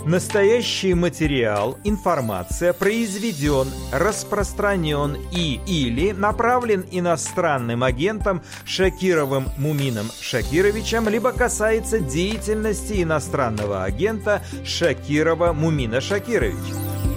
Настоящий материал, информация произведен, распространен или направлен иностранным агентом Шакировым Мумином Шакировичем, либо касается деятельности иностранного агента Шакирова Мумина Шакировича.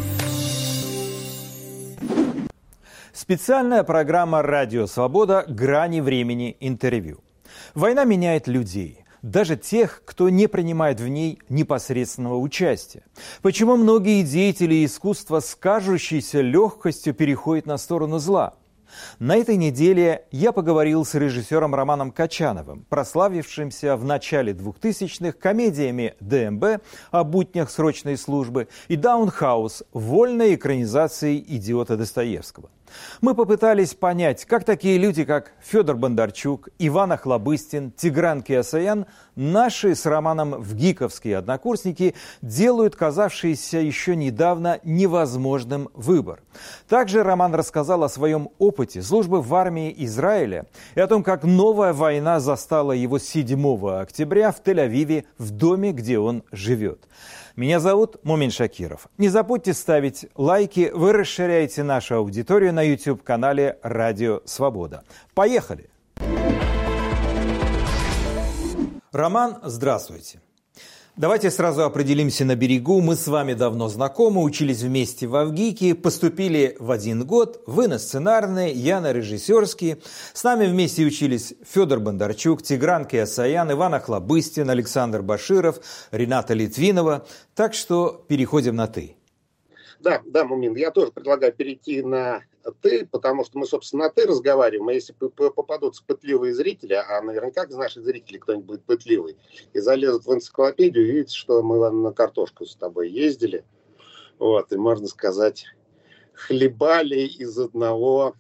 Специальная программа «Радио Свобода. Грани времени. Интервью». Война меняет людей. Даже тех, кто не принимает в ней непосредственного участия. Почему многие деятели искусства с кажущейся легкостью переходят на сторону зла? На этой неделе я поговорил с режиссером Романом Качановым, прославившимся в начале 2000-х комедиями «ДМБ» о буднях срочной службы и «Даунхаус» вольной экранизацией «Идиота» Достоевского. Мы попытались понять, как такие люди, как Федор Бондарчук, Иван Охлобыстин, Тигран Кеосаян, наши с Романом вгиковские однокурсники, делают казавшийся еще недавно невозможным выбор. Также Роман рассказал о своем опыте службы в армии Израиля и о том, как новая война застала его 7 октября в Тель-Авиве, в доме, где он живет. Меня зовут Мумин Шакиров. Не забудьте ставить лайки, вы расширяете нашу аудиторию на YouTube-канале «Радио Свобода». Поехали! Роман, здравствуйте. Давайте сразу определимся на берегу. Мы с вами давно знакомы, учились вместе в Авгике, поступили в один год. Вы на сценарные, я на режиссерские. С нами вместе учились Федор Бондарчук, Тигран Кеосаян, Иван Охлобыстин, Александр Баширов, Рената Литвинова. Так что переходим на «ты». Да, Мумин, я тоже предлагаю перейти на «ты», потому что мы, собственно, на «ты» разговариваем, а если попадутся пытливые зрители, а наверняка из наших зрителей кто-нибудь будет пытливый, и залезут в энциклопедию, видят, что мы на картошку с тобой ездили, вот, и, можно сказать, хлебали из одного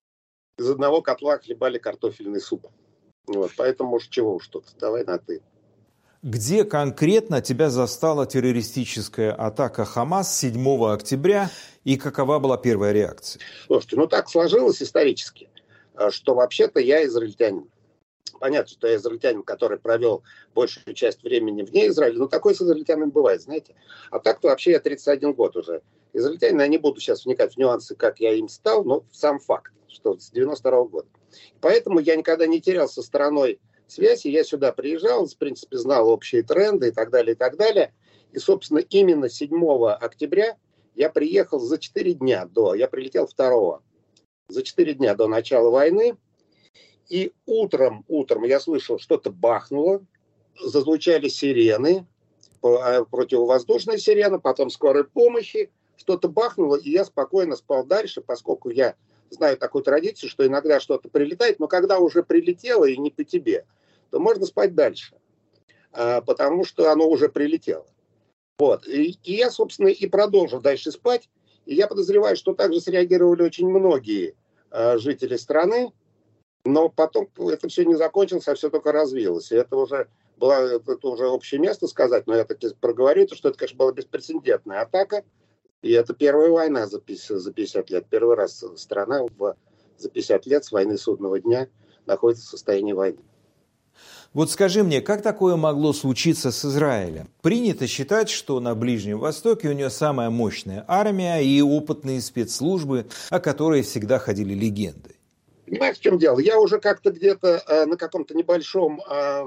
котла хлебали картофельный суп. Вот, поэтому уж чего уж тут, давай на «ты». Где конкретно тебя застала террористическая атака Хамас 7 октября и какова была первая реакция? Слушайте, так сложилось исторически, что вообще-то я израильтянин. Понятно, что я израильтянин, который провел большую часть времени вне Израиля, но такой с израильтянами бывает, знаете. А так-то вообще я 31 год уже израильтянин, я не буду сейчас вникать в нюансы, как я им стал, но сам факт, что с 92 года. Поэтому я никогда не терял со стороной связи, я сюда приезжал, в принципе, знал общие тренды и так далее, и так далее. И, собственно, именно 7 октября я приехал за 4 дня до, я прилетел 2-го, за 4 дня до начала войны. И утром я слышал, что-то бахнуло, зазвучали сирены, противовоздушная сирена, потом скорой помощи, что-то бахнуло, и я спокойно спал дальше, поскольку я знаю такую традицию, что иногда что-то прилетает, но когда уже прилетело и не по тебе, то можно спать дальше, потому что оно уже прилетело. Вот. И я, собственно, и продолжил дальше спать. И я подозреваю, что также среагировали очень многие жители страны, но потом это все не закончилось, а все только развилось. И это уже общее место сказать, но я таки проговорю, что это, конечно, была беспрецедентная атака. И это первая война за 50 лет. Первый раз страна за 50 лет с войны Судного дня находится в состоянии войны. Вот скажи мне, как такое могло случиться с Израилем? Принято считать, что на Ближнем Востоке у нее самая мощная армия и опытные спецслужбы, о которой всегда ходили легенды. Понимаешь, в чем дело? Я уже как-то где-то на каком-то небольшой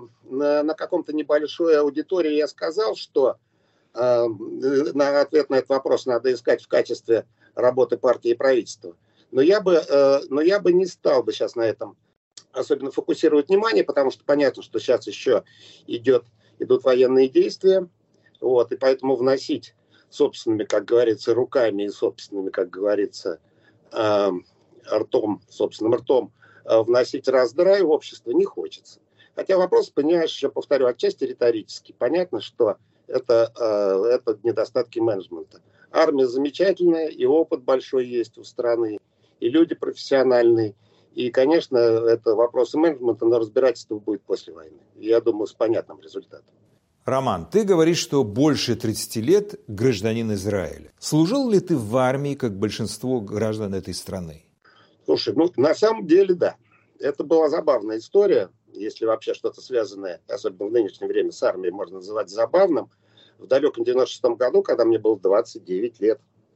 аудитории я сказал, что на ответ на этот вопрос надо искать в качестве работы партии и правительства. Но я бы не стал бы сейчас на этом особенно фокусировать внимание, потому что понятно, что сейчас еще идут военные действия, вот, и поэтому вносить собственными, как говорится, руками и собственными, как говорится, собственным ртом вносить раздрай в общество не хочется. Хотя вопрос, понимаешь, еще повторю, отчасти риторический. Понятно, что это недостатки менеджмента. Армия замечательная, и опыт большой есть у страны, и люди профессиональные. И, конечно, это вопросы менеджмента, но разбирательство будет после войны. Я думаю, с понятным результатом. Роман, ты говоришь, что больше 30 лет гражданин Израиля. Служил ли ты в армии, как большинство граждан этой страны? Слушай, на самом деле, да. Это была забавная история, если вообще что-то связанное, особенно в нынешнее время, с армией можно называть забавным. в далеком 96-м году, когда мне было 29 лет.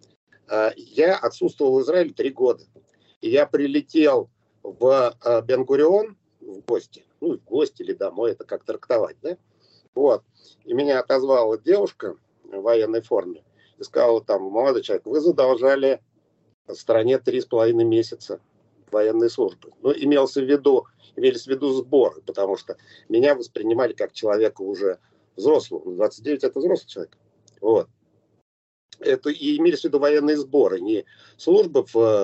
Я отсутствовал в Израиле 3 года. И я прилетел в Бен-Гурион в гости. Ну, в гости или домой, это как трактовать, да? Вот. И меня отозвала девушка в военной форме и сказала там: молодой человек, вы задолжали стране 3,5 месяца военной службы. Ну, имелись в виду сборы, потому что меня воспринимали как человека уже взрослого. 29 – это взрослый человек. Вот. Это и имелись в виду военные сборы, не служба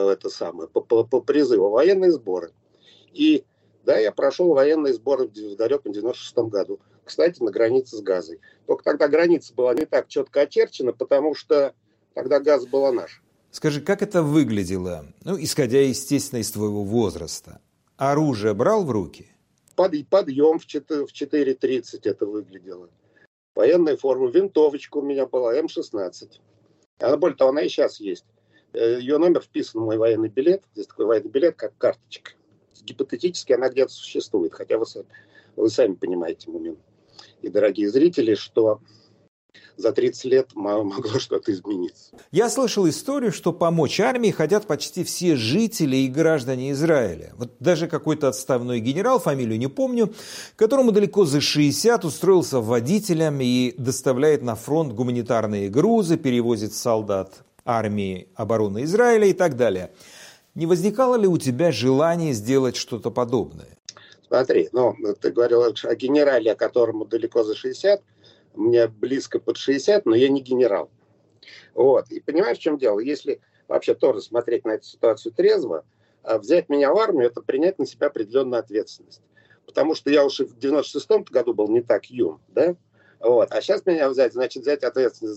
по призыву, а военные сборы. И да, я прошел военные сборы в далеком 96-м году. Кстати, на границе с Газой. Только тогда граница была не так четко очерчена, потому что тогда Газа была наша. Скажи, как это выглядело, исходя, естественно, из твоего возраста? Оружие брал в руки? Подъем в 4:30 это выглядело. Военная форма, винтовочка у меня была, М-16. Более того, она и сейчас есть. Ее номер вписан в мой военный билет. Здесь такой военный билет, как карточка. Гипотетически она где-то существует. Хотя вы сами понимаете, Мумин и дорогие зрители, что за 30 лет могло что-то измениться. Я слышал историю, что помочь армии хотят почти все жители и граждане Израиля. Вот даже какой-то отставной генерал, фамилию не помню, которому далеко за 60, устроился водителем и доставляет на фронт гуманитарные грузы, перевозит солдат армии обороны Израиля и так далее. Не возникало ли у тебя желание сделать что-то подобное? Смотри, ты говорил о генерале, которому далеко за 60, мне близко под 60, но я не генерал. Вот. И понимаешь, в чем дело? Если вообще тоже смотреть на эту ситуацию трезво, взять меня в армию – это принять на себя определенную ответственность. Потому что я уж и в 96-м году был не так юн, да? Вот. А сейчас меня взять ответственность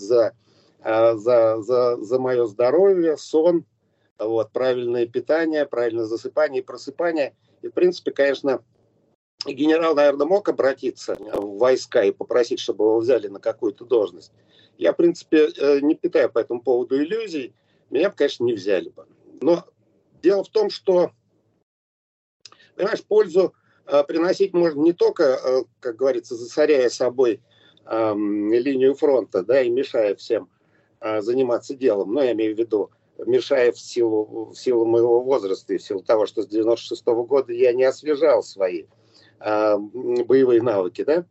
за мое здоровье, сон, вот, правильное питание, правильное засыпание и просыпание. И, в принципе, конечно, генерал, наверное, мог обратиться в войска и попросить, чтобы его взяли на какую-то должность. Я, в принципе, не питаю по этому поводу иллюзий. Меня бы, конечно, не взяли бы. Но дело в том, что, понимаешь, пользу приносить можно не только, как говорится, засоряя собой линию фронта, да, и мешая всем заниматься делом. Но я имею в виду, мешая в силу моего возраста и в силу того, что с 96-го года я не освежал свои боевые навыки, да,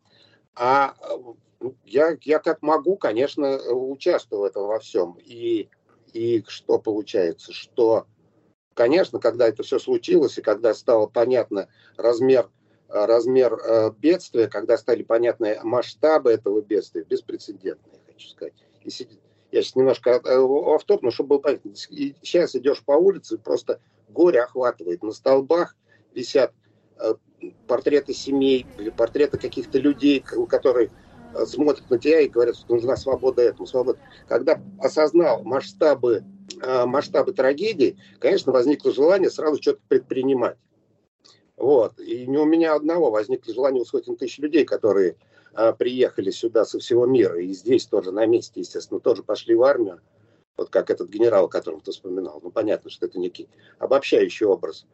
я как могу, конечно, участвую в этом во всем. И что получается? Что, конечно, когда это все случилось, и когда стало понятно размер бедствия, когда стали понятны масштабы этого бедствия, беспрецедентные, хочу сказать. Я сейчас немножко офф-топ, но чтобы было понятно. И сейчас идешь по улице, просто горе охватывает. На столбах висят портреты семей, или портреты каких-то людей, которые смотрят на тебя и говорят, что нужна свобода этому, свобода. Когда осознал масштабы трагедии, конечно, возникло желание сразу что-то предпринимать. Вот. И не у меня одного возникло желание у сотен тысяч людей, которые приехали сюда со всего мира, и здесь тоже на месте, естественно, тоже пошли в армию, вот как этот генерал, о котором ты вспоминал. Ну, понятно, что это некий обобщающий образ.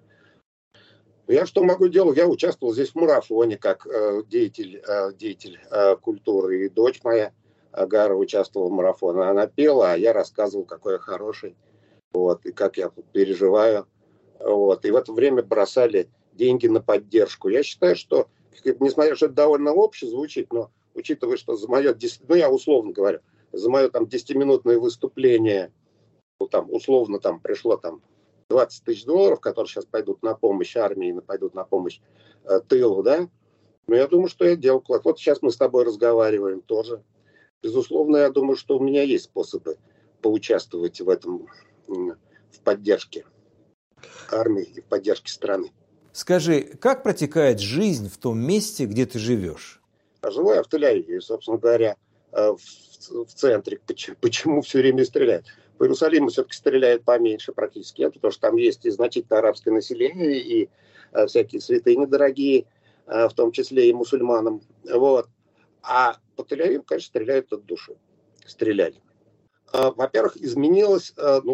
Я что могу делать? Я участвовал здесь в марафоне как деятель культуры. И дочь моя, Агара, участвовала в марафоне. Она пела, а я рассказывал, какой я хороший. Вот, и как я я Вот. И в это время бросали деньги на поддержку. Я считаю, что, несмотря на то, что это довольно обще звучит, но учитывая, что за мое, я условно говорю, за мое там 10-минутное выступление, условно пришло $20 тысяч, которые сейчас пойдут на помощь армии, пойдут на помощь тылу, да? Но я думаю, что я делал вклад. Вот сейчас мы с тобой разговариваем тоже. Безусловно, я думаю, что у меня есть способы поучаствовать в этом, в поддержке армии и в поддержке страны. Скажи, как протекает жизнь в том месте, где ты живешь? Живу я в Тель-Авиве, собственно говоря, в центре. Почему все время стреляют? По Иерусалиму все-таки стреляют поменьше практически, потому что там есть и значительное арабское население, и всякие святыни дорогие, в том числе и мусульманам. Вот. А по Тель-Авиву, конечно, стреляют от души. Стреляли. Во-первых, изменилось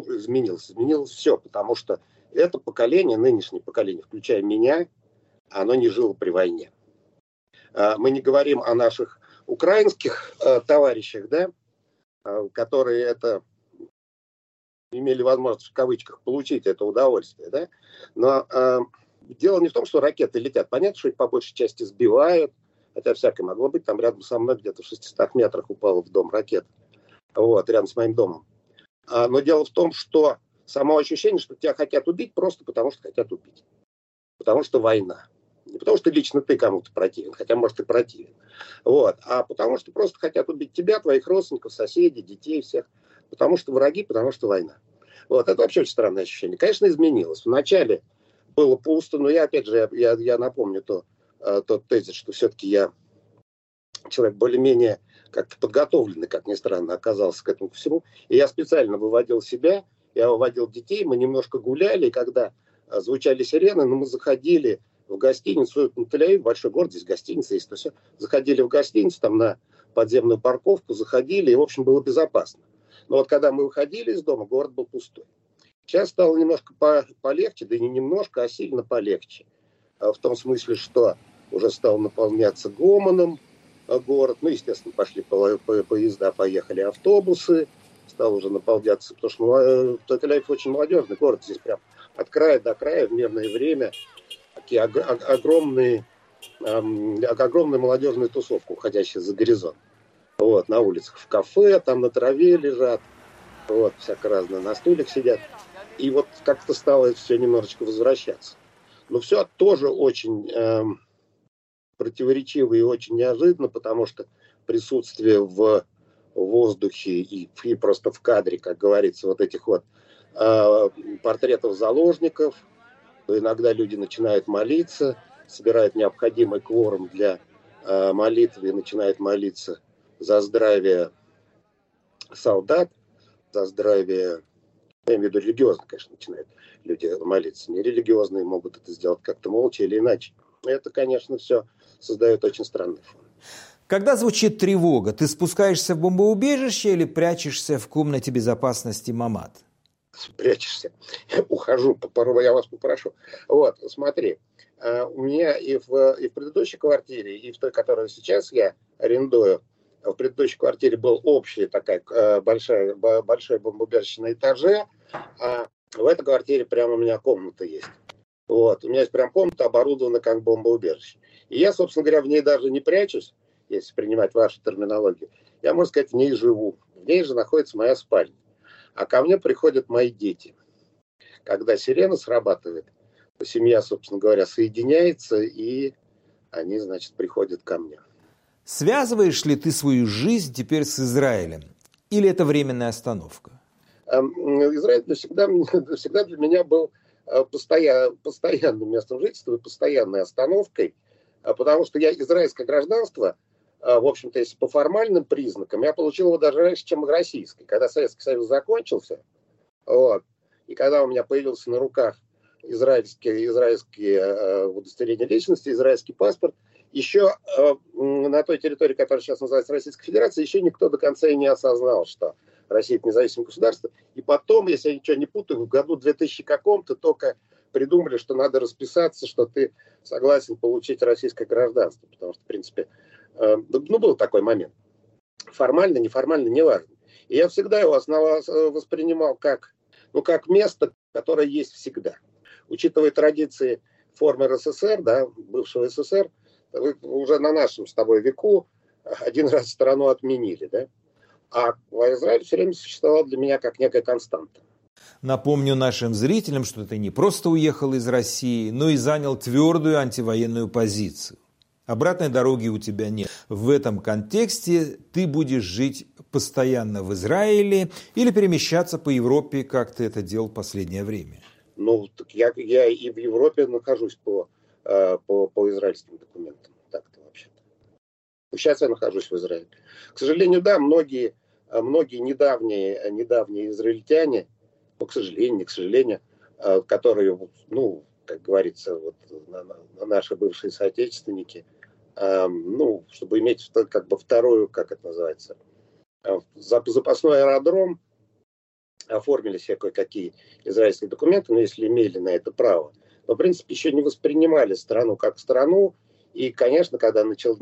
все, потому что это поколение, нынешнее поколение, включая меня, оно не жило при войне. Мы не говорим о наших украинских товарищах, да, которые это имели возможность в кавычках получить это удовольствие, да, но дело не в том, что ракеты летят. Понятно, что их по большей части сбивают, хотя всякое могло быть. Там рядом со мной где-то в 600 метрах упала в дом ракета, вот, рядом с моим домом. Но дело в том, что само ощущение, что тебя хотят убить просто потому, что хотят убить. Потому что война. Не потому что лично ты кому-то противен, хотя, может, и противен. Вот. А потому что просто хотят убить тебя, твоих родственников, соседей, детей всех. Потому что враги, потому что война. Вот. Это вообще очень странное ощущение. Конечно, изменилось. Вначале было пусто, но я, опять же, я напомню тот тезис, что все-таки я человек более-менее как-то подготовленный, как ни странно, оказался к этому всему. И я специально выводил себя, я выводил детей, мы немножко гуляли, и когда звучали сирены, мы заходили в гостиницу, Тель-Авив, большой город, здесь гостиница есть, то все. Заходили в гостиницу, там на подземную парковку, заходили, и, в общем, было безопасно. Но вот когда мы выходили из дома, город был пустой. Сейчас стало немножко полегче, да и не немножко, а сильно полегче. В том смысле, что уже стал наполняться гомоном город. Ну, естественно, пошли поезда, поехали автобусы. Стал уже наполняться, потому что Тель-Авив очень молодежный город. Здесь прям от края до края в мирное время такие огромные молодежные тусовки, уходящие за горизонт. Вот, на улицах, в кафе, там на траве лежат, вот, всяко разное, на стульях сидят. И вот как-то стало это все немножечко возвращаться. Но все тоже очень противоречиво и очень неожиданно, потому что присутствие в воздухе и просто в кадре, как говорится, вот этих вот портретов заложников, иногда люди начинают молиться, собирают необходимый кворум для молитвы и начинают молиться за здравие солдат, за здравие, я имею в виду религиозно, конечно, начинают люди молиться. Нерелигиозные могут это сделать как-то молча или иначе. Это, конечно, все создает очень странный фон. Когда звучит тревога, ты спускаешься в бомбоубежище или прячешься в комнате безопасности Мамат? Прячешься. Ухожу, порой я вас попрошу. Вот, смотри, у меня и в предыдущей квартире, и в той, которую сейчас я арендую, в предыдущей квартире был общая такая большая бомбоубежище на этаже, а в этой квартире прямо у меня комната есть. Вот, у меня есть прям комната, оборудована как бомбоубежище. И я, собственно говоря, в ней даже не прячусь, если принимать вашу терминологию. Я, можно сказать, в ней живу. В ней же находится моя спальня. А ко мне приходят мои дети. Когда сирена срабатывает, то семья, собственно говоря, соединяется, и они, значит, приходят ко мне. Связываешь ли ты свою жизнь теперь с Израилем? Или это временная остановка? Израиль всегда для меня был постоянным местом жительства и постоянной остановкой, потому что я израильское гражданство, в общем-то, если по формальным признакам, я получил его даже раньше, чем российское. Когда Советский Союз закончился, вот, и когда у меня появился на руках израильские удостоверения личности, израильский паспорт, еще на той территории, которая сейчас называется Российской Федерацией, еще никто до конца и не осознал, что Россия – это независимое государство. И потом, если я ничего не путаю, в году 2000 каком-то только придумали, что надо расписаться, что ты согласен получить российское гражданство. Потому что, в принципе, был такой момент. Формально, неформально, неважно. И я всегда его воспринимал как место, которое есть всегда. Учитывая традиции формы РСФСР, да, бывшего СССР, уже на нашем с тобой веку один раз страну отменили, да? А Израиль все время существовал для меня как некая константа. Напомню нашим зрителям, что ты не просто уехал из России, но и занял твердую антивоенную позицию. Обратной дороги у тебя нет. В этом контексте ты будешь жить постоянно в Израиле или перемещаться по Европе, как ты это делал в последнее время? Ну, так я и в Европе нахожусь по израильским документам. Так-то вообще-то. Сейчас я нахожусь в Израиле. К сожалению, да, многие недавние израильтяне, к сожалению, не к сожалению, которые, как говорится, наши бывшие соотечественники, чтобы иметь как бы вторую, как это называется, запасной аэродром, оформили себе кое-какие израильские документы, но если имели на это право, но, в принципе, еще не воспринимали страну как страну, И, конечно, когда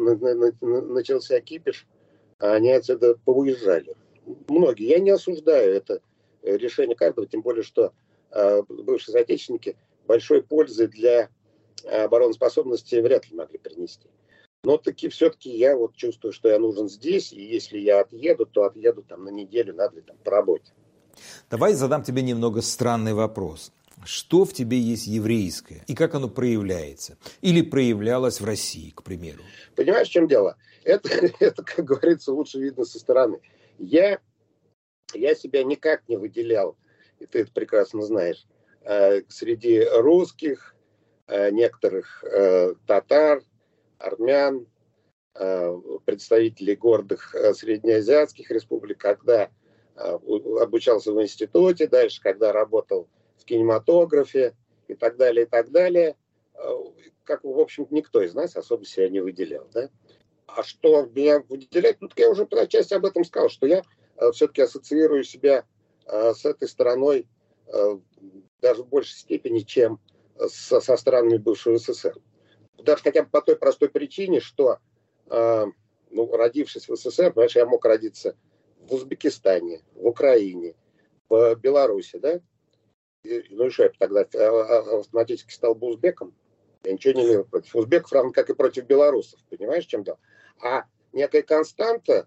начался кипиш, они отсюда поуезжали. Многие. Я не осуждаю это решение каждого, тем более, что бывшие соотечественники большой пользы для обороноспособности вряд ли могли принести. Но все-таки я вот чувствую, что я нужен здесь, и если я отъеду, то отъеду там на неделю, на две, там, по работе. Давай задам тебе немного странный вопрос. Что в тебе есть еврейское и как оно проявляется? Или проявлялось в России, к примеру? Понимаешь, в чем дело? Это, как говорится, лучше видно со стороны. Я себя никак не выделял, и ты это прекрасно знаешь, среди русских, некоторых татар, армян, представителей гордых среднеазиатских республик, когда обучался в институте, дальше, когда работал в кинематографе и так далее, и так далее. Как, в общем, никто из нас особо себя не выделял. Да? А что меня выделяет? Ну, я уже по части об этом сказал, что я все-таки ассоциирую себя с этой страной даже в большей степени, чем со странами бывшего СССР. Даже хотя бы по той простой причине, что, родившись в СССР, понимаешь, я мог родиться в Узбекистане, в Украине, в Беларуси, да? Ну и что, я тогда автоматически стал бы узбеком? Я ничего не имею против узбеков, равно как и против белорусов. Понимаешь, в чем дело? А некая константа,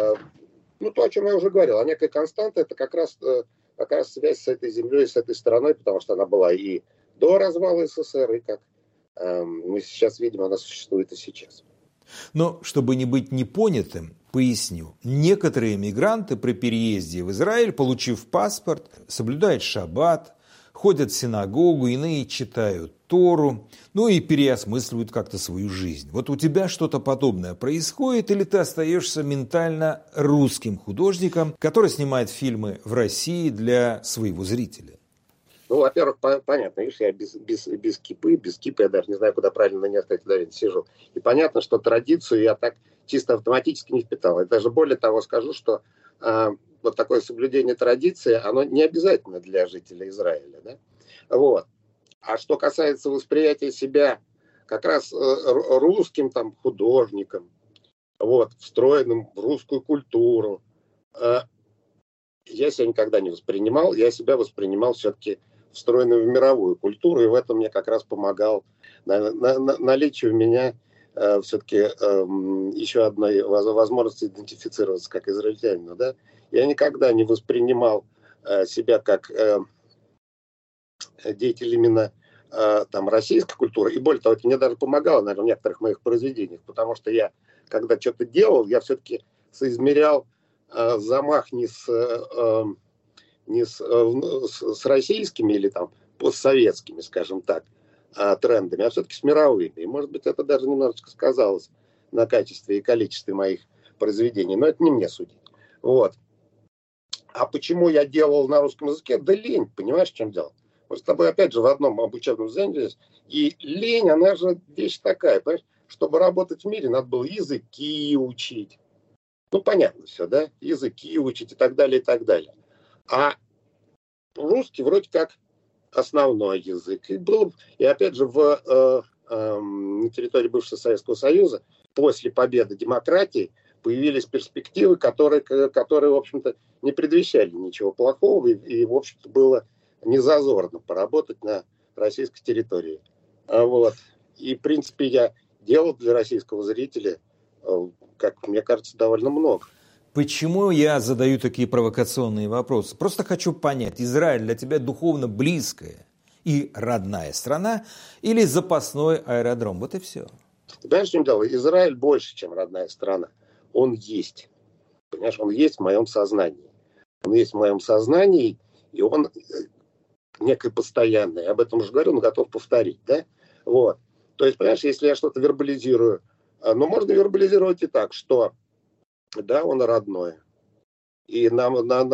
то, о чем я уже говорил, некая константа, это как раз связь с этой землей, с этой страной, потому что она была и до развала СССР, и как мы сейчас видим, она существует и сейчас. Но, чтобы не быть непонятым, поясню. Некоторые мигранты при переезде в Израиль, получив паспорт, соблюдают шаббат, ходят в синагогу, иные читают Тору, и переосмысливают как-то свою жизнь. Вот у тебя что-то подобное происходит, или ты остаешься ментально русским художником, который снимает фильмы в России для своего зрителя? Во-первых, понятно, видишь, я без кипы я даже не знаю, куда правильно на ней оставить, сижу. И понятно, что традицию я так чисто автоматически не впитал. И даже более того скажу, что вот такое соблюдение традиции, оно не обязательно для жителей Израиля. Да? Вот. А что касается восприятия себя как раз русским там, художником, встроенным в русскую культуру, я себя никогда не воспринимал. Я себя воспринимал все-таки встроенным в мировую культуру, и в этом мне как раз помогал наличие у меня все-таки еще одной возможности идентифицироваться как израильтянина. Да? Я никогда не воспринимал себя как деятель именно российской культуры, и более того, это мне даже помогало, наверное, в некоторых моих произведениях, потому что я, когда что-то делал, я все-таки соизмерял замах не с российскими или там постсоветскими, скажем так, трендами, а все-таки с мировыми. И, может быть, это даже немножечко сказалось на качестве и количестве моих произведений. Но это не мне судить. А почему я делал на русском языке? Да лень, понимаешь, в чем дело? Мы с тобой, опять же, в одном учебном занятии. И лень, она же вещь такая, понимаешь? Чтобы работать в мире, надо было языки учить. Понятно все, да? Языки учить и так далее, и так далее. А русский вроде как основной язык. И опять же, на территории бывшего Советского Союза после победы демократии появились перспективы, которые, в общем-то, не предвещали ничего плохого. И в общем-то, было незазорно поработать на российской территории. И, в принципе, я делал для российского зрителя, как мне кажется, довольно много. Почему я задаю такие провокационные вопросы? Просто хочу понять, Израиль для тебя духовно близкая и родная страна или запасной аэродром? Вот и все. Ты понимаешь, в чем дело? Израиль больше, чем родная страна. Он есть. Понимаешь, он есть в моем сознании. Он есть в моем сознании, и он некое постоянное. Я об этом уже говорил, но готов повторить. Да? То есть, понимаешь, если я что-то вербализирую, можно вербализировать и так, что да, он родной. И да,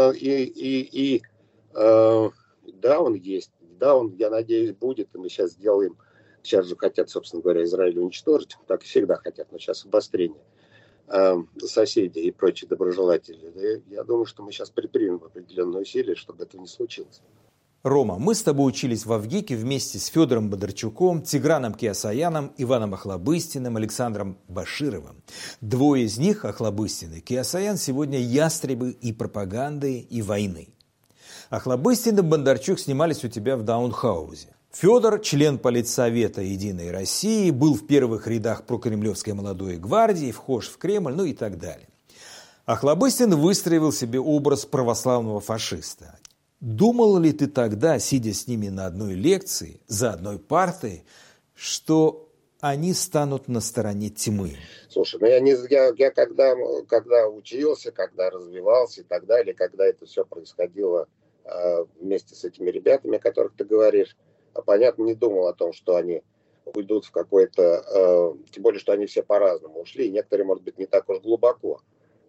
он есть. Да, он, я надеюсь, будет. И мы сейчас сделаем. Сейчас же хотят, собственно говоря, Израиль уничтожить. Так всегда хотят, но сейчас обострение соседей и прочие доброжелатели. Я думаю, что мы сейчас предпримем определенные усилия, чтобы это не случилось. Рома, мы с тобой учились в Авгике вместе с Федором Бондарчуком, Тиграном Киасаяном, Иваном Охлобыстиным, Александром Башировым. Двое из них, Охлобыстин и Киасаян, сегодня ястребы и пропаганды, и войны. Охлобыстин и Бондарчук снимались у тебя в Даунхаузе. Федор, член политсовета «Единой России», был в первых рядах прокремлевской молодой гвардии, вхож в Кремль, ну и так далее. Охлобыстин выстроил себе образ православного фашиста. Думал ли ты тогда, сидя с ними на одной лекции, за одной партой, что они станут на стороне тьмы? Слушай, ну я когда учился, когда развивался и так далее, когда это все происходило вместе с этими ребятами, о которых ты говоришь, понятно, не думал о том, что они уйдут в какой-то, тем более, что они все по-разному ушли, и некоторые, может быть, не так уж глубоко,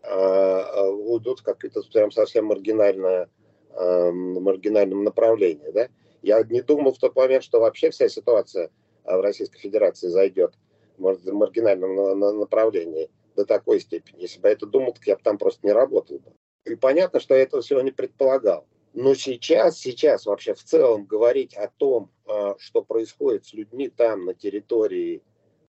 уйдут в какое-то прям совсем маргинальном направлении. Да? Я не думал в тот момент, что вообще вся ситуация в Российской Федерации зайдет в маргинальном направлении до такой степени. Если бы я это думал, так я бы там просто не работал бы. И понятно, что я этого всего не предполагал. Но сейчас вообще в целом говорить о том, что происходит с людьми там, на территории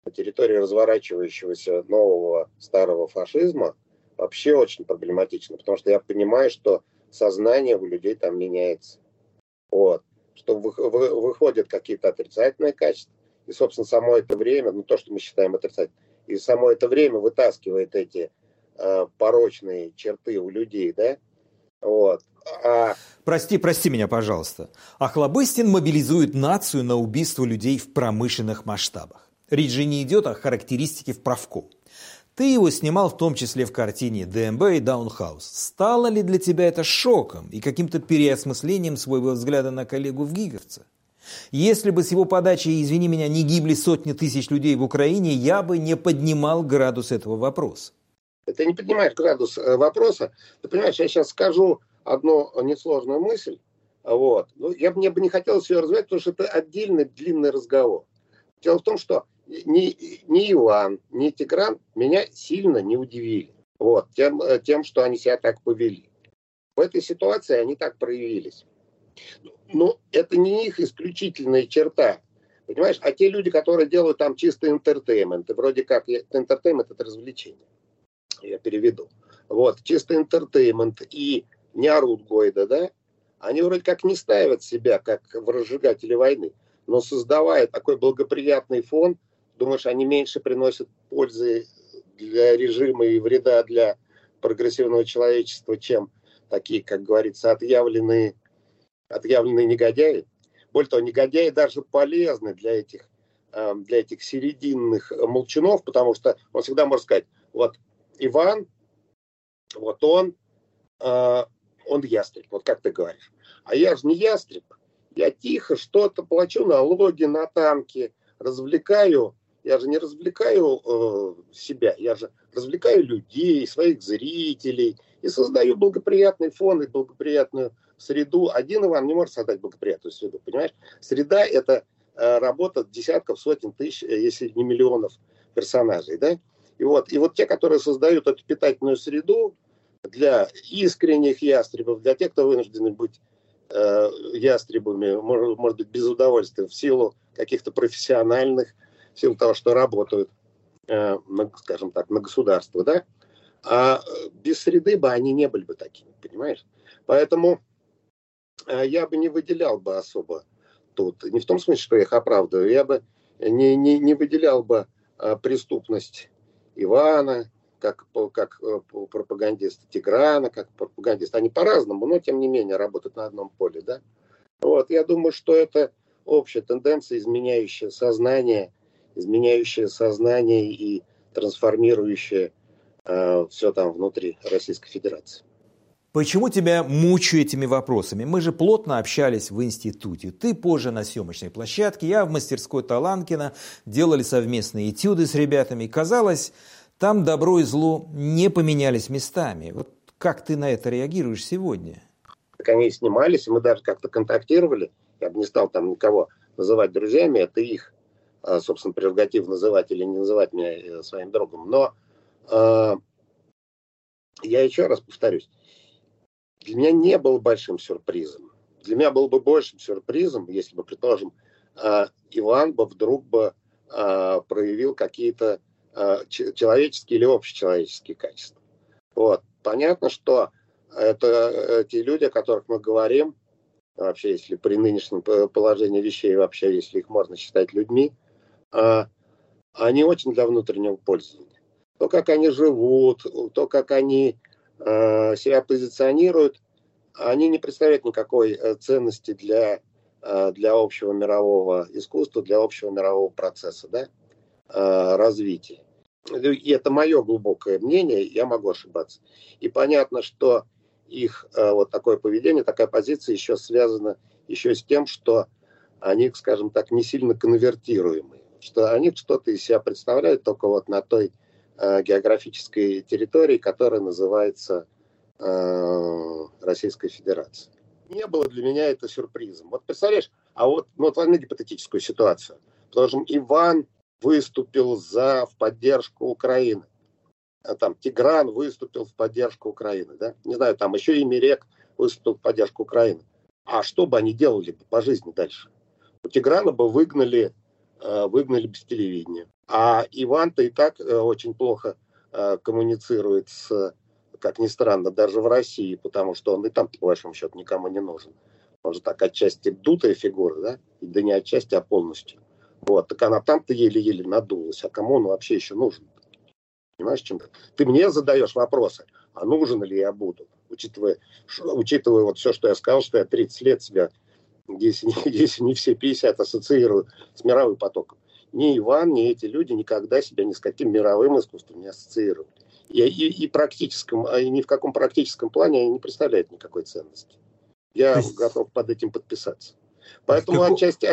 разворачивающегося нового старого фашизма, вообще очень проблематично, потому что я понимаю, что сознание у людей там меняется. Вот. Что выходят какие-то отрицательные качества, и, собственно, само это время, ну, то, что мы считаем отрицательным, и само это время вытаскивает эти порочные черты у людей, да? Вот. Прости меня, пожалуйста. Охлобыстин мобилизует нацию на убийство людей в промышленных масштабах. Речь же не идет о характеристике вправку. Ты его снимал в том числе в картине ДМБ и Даунхаус. Стало ли для тебя это шоком и каким-то переосмыслением своего взгляда на коллегу вгиговца? Если бы с его подачи, извини меня, не гибли сотни тысяч людей в Украине, я бы не поднимал градус этого вопроса. Ты не поднимаешь градус вопроса. Ты понимаешь, я сейчас скажу одну несложную мысль. Вот. Ну, мне бы не хотелось ее развивать, потому что это отдельный длинный разговор. Дело в том, что ни Иван, ни Тигран меня сильно не удивили. Вот, тем, что они себя так повели. В этой ситуации они так проявились. Но это не их исключительная черта. Понимаешь? А те люди, которые делают там чисто интертеймент, и вроде как интертеймент — это развлечение. Я переведу. Вот, чисто интертеймент и не орут Гойда, да? Они вроде как не ставят себя как в разжигатели войны, но создавая такой благоприятный фон, думаешь, они меньше приносят пользы для режима и вреда для прогрессивного человечества, чем такие, как говорится, отъявленные негодяи. Более того, негодяи даже полезны для этих серединных молчунов, потому что он всегда может сказать: вот Иван, вот он ястреб, вот как ты говоришь. А я же не ястреб, я тихо что-то плачу налоги на танки, развлекаю. Я же не развлекаю себя, я же развлекаю людей, своих зрителей и создаю благоприятный фон и благоприятную среду. Один Иван не может создать благоприятную среду, понимаешь? Среда — это работа десятков, сотен тысяч, если не миллионов персонажей, да? И вот те, которые создают эту питательную среду для искренних ястребов, для тех, кто вынуждены быть ястребами, может быть, без удовольствия, в силу каких-то профессиональных, в силу того, что работают, скажем так, на государство, да? А без среды бы они не были бы такими, понимаешь? Поэтому я бы не выделял бы особо тут, не в том смысле, что я их оправдываю, я бы не выделял бы преступность Ивана, как пропагандиста, Тиграна, как пропагандист. Они по-разному, но тем не менее работают на одном поле, да? Вот, я думаю, что это общая тенденция, изменяющая сознание и трансформирующая все там внутри Российской Федерации. Почему тебя мучаю этими вопросами? Мы же плотно общались в институте. Ты позже на съемочной площадке, я в мастерской Таланкина, делали совместные этюды с ребятами. Казалось, там добро и зло не поменялись местами. Вот как ты на это реагируешь сегодня? Так они снимались, и мы даже как-то контактировали. Я бы не стал там никого называть друзьями, это их, собственно, прерогатив называть или не называть меня своим другом. Но я еще раз повторюсь, для меня не было большим сюрпризом Для меня было бы большим сюрпризом, если бы, предположим, Иван бы вдруг бы проявил какие-то человеческие или общечеловеческие качества. Вот. Понятно, что это те люди, о которых мы говорим, вообще, если при нынешнем положении вещей, вообще, если их можно считать людьми, они очень для внутреннего пользования. То, как они живут, то, как они себя позиционируют, они не представляют никакой ценности для общего мирового искусства, для общего мирового процесса, да, развития. И это мое глубокое мнение, я могу ошибаться. И понятно, что их вот такое поведение, такая позиция еще связана еще с тем, что они, скажем так, не сильно конвертируемые, что они что-то из себя представляют только вот на той географической территории, которая называется Российской Федерацией. Не было для меня это сюрпризом. Вот представляешь, вот возьми гипотетическую ситуацию. Потому что Иван выступил в поддержку Украины. Там Тигран выступил в поддержку Украины. Да? Не знаю, там еще и Мирек выступил в поддержку Украины. А что бы они делали по жизни дальше? У Тиграна бы выгнали без телевидения. А Иван-то и так очень плохо коммуницирует как ни странно, даже в России, потому что он и там, по большому счету, никому не нужен. Он же так отчасти дутая фигура, да? Да не отчасти, а полностью. Вот, так она там-то еле-еле надулась, а кому он вообще еще нужен? Понимаешь, чем ты мне задаешь вопросы, а нужен ли я буду? Учитывая вот все, что я сказал, что я 30 лет себя, если не все 50, ассоциирую с мировым потоком. Ни Иван, ни эти люди никогда себя ни с каким мировым искусством не ассоциируют. И ни в каком практическом плане они не представляют никакой ценности. Я готов под этим подписаться. Поэтому отчасти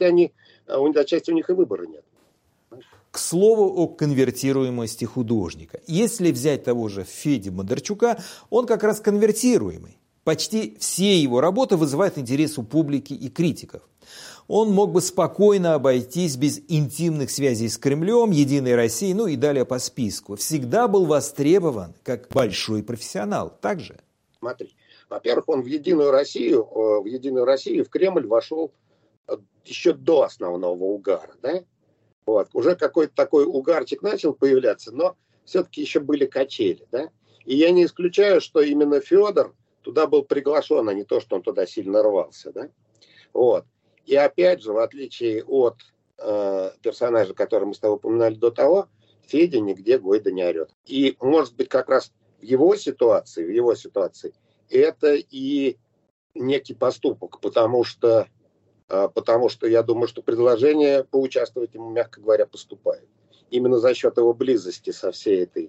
у них и выбора нет. К слову о конвертируемости художника. Если взять того же Федю Бондарчука, он как раз конвертируемый. Почти все его работы вызывают интерес у публики и критиков. Он мог бы спокойно обойтись без интимных связей с Кремлем, Единой Россией, ну и далее по списку. Всегда был востребован как большой профессионал. Так же? Смотри, во-первых, он в Единую Россию, в Кремль вошел еще до основного угара, да? Вот. Уже какой-то такой угарчик начал появляться, но все-таки еще были качели, да? И я не исключаю, что именно Федор туда был приглашен, а не то, что он туда сильно рвался, да? Вот. И опять же, в отличие от персонажа, который мы с тобой упоминали до того, Федя нигде Гойда не орет. И, может быть, как раз в его ситуации, это и некий поступок, потому что я думаю, что предложение поучаствовать ему, мягко говоря, поступает. Именно за счет его близости со всей этой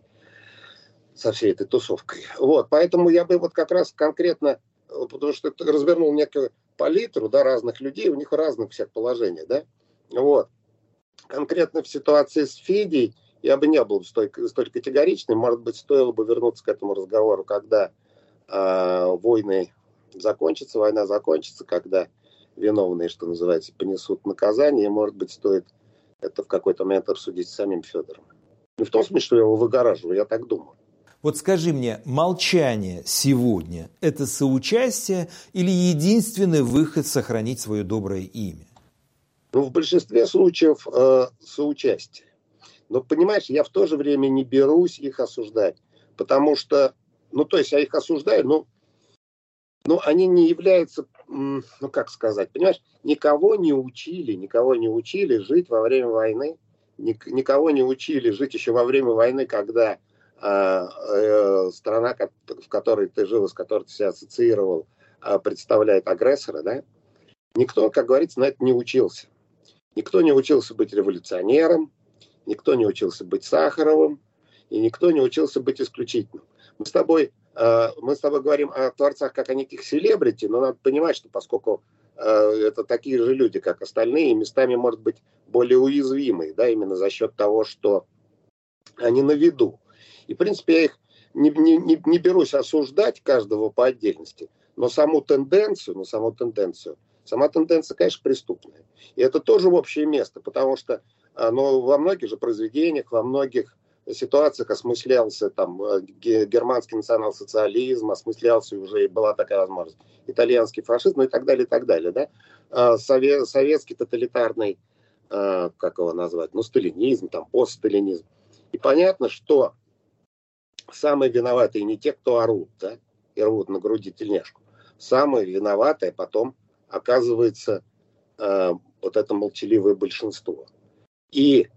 тусовкой. Вот, поэтому я бы вот как раз конкретно, потому что ты развернул некую палитру, да, разных людей, у них разных всех положений, да, вот. Конкретно в ситуации с Федей я бы не был столь категоричным, может быть, стоило бы вернуться к этому разговору, когда война закончится, когда виновные, что называется, понесут наказание, и, может быть, стоит это в какой-то момент обсудить с самим Федором. Не в том смысле, что я его выгораживаю, я так думаю. Вот скажи мне, молчание сегодня – это соучастие или единственный выход сохранить свое доброе имя? Ну, в большинстве случаев соучастие. Но, понимаешь, я в то же время не берусь их осуждать. Потому что, то есть я их осуждаю, но они не являются, как сказать, понимаешь, никого не учили жить во время войны, никого не учили жить еще во время войны, когда страна, в которой ты жил, с которой ты себя ассоциировал, представляет агрессора, да? Никто, как говорится, на это не учился. Никто не учился быть революционером, никто не учился быть Сахаровым, и никто не учился быть исключительным. Мы с тобой говорим о творцах как о неких селебрити, но надо понимать, что поскольку это такие же люди, как остальные, местами, может быть, более уязвимые, да, именно за счет того, что они на виду. И, в принципе, я их не берусь осуждать каждого по отдельности, но сама тенденция, конечно, преступная. И это тоже общее место, потому что во многих же произведениях, во многих ситуациях осмыслялся там германский национал-социализм, осмыслялся уже, и была такая возможность, итальянский фашизм, ну и так далее, и так далее, да. Советский тоталитарный, как его назвать, ну, сталинизм, там, постсталинизм. И понятно, что самые виноватые не те, кто орут, да, и рвут на груди тельняшку. Самые виноватые потом оказывается вот это молчаливое большинство. И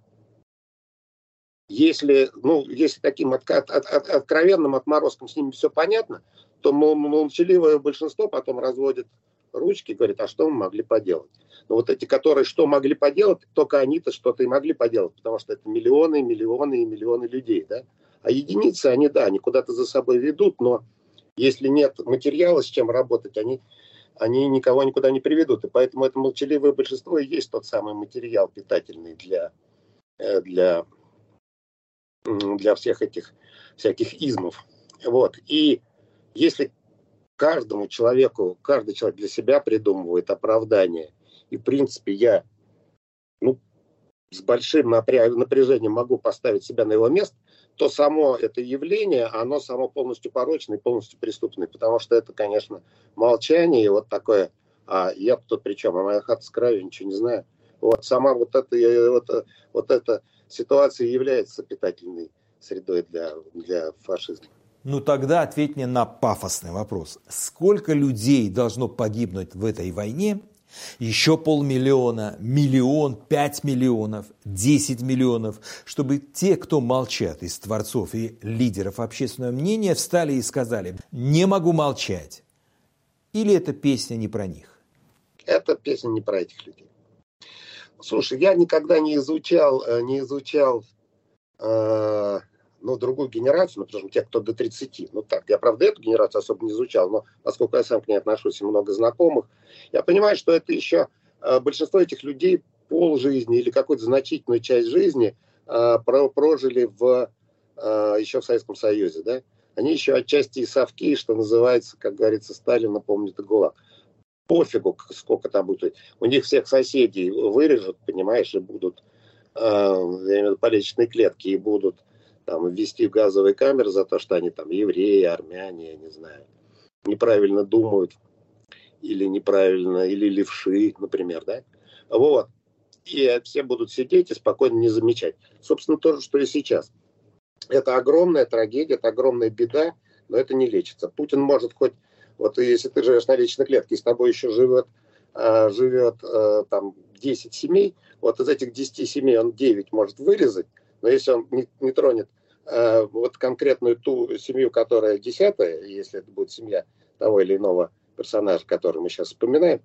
если таким откровенным отморозком с ними все понятно, то молчаливое большинство потом разводит ручки и говорит, а что мы могли поделать? Но вот эти, которые что могли поделать, только они-то что-то и могли поделать, потому что это миллионы, миллионы и миллионы людей, да? А единицы, они куда-то за собой ведут, но если нет материала, с чем работать, они никого никуда не приведут. И поэтому это молчаливое большинство и есть тот самый материал питательный для всех этих всяких измов. Вот. И если каждый человек для себя придумывает оправдание, и в принципе я с большим напряжением могу поставить себя на его место, то само это явление, оно само полностью порочное и полностью преступное, потому что это, конечно, молчание и вот такое, я тут при чем, а моя хата с краю, ничего не знаю. Вот сама вот эта ситуация является питательной средой для фашизма. Ну тогда ответь мне на пафосный вопрос. Сколько людей должно погибнуть в этой войне? Еще 500 000, миллион, 5 миллионов, 10 миллионов, чтобы те, кто молчат из творцов и лидеров общественного мнения, встали и сказали: не могу молчать. Или эта песня не про них? Эта песня не про этих людей. Слушай, я никогда не изучал другую генерацию, потому что те, кто до 30. Я, правда, эту генерацию особо не изучал, но поскольку я сам к ней отношусь и много знакомых, я понимаю, что это еще большинство этих людей полжизни или какую-то значительную часть жизни прожили еще в Советском Союзе, да? Они еще отчасти и совки, что называется, как говорится, Сталин напомнит и ГУЛАГ. Пофигу, сколько там будет. У них всех соседей вырежут, понимаешь, и будут по лестничной клетке, и будут там ввести в газовые камеры за то, что они там евреи, армяне, я не знаю, неправильно думают, или левши, например, да? Вот. И все будут сидеть и спокойно не замечать. Собственно, то же, что и сейчас. Это огромная трагедия, это огромная беда, но это не лечится. Путин может хоть, вот если ты живешь на личной клетке, и с тобой еще живет там 10 семей, вот из этих 10 семей он 9 может вырезать, но если он не тронет вот конкретную ту семью, которая 10-я, если это будет семья того или иного персонажа, который мы сейчас вспоминаем,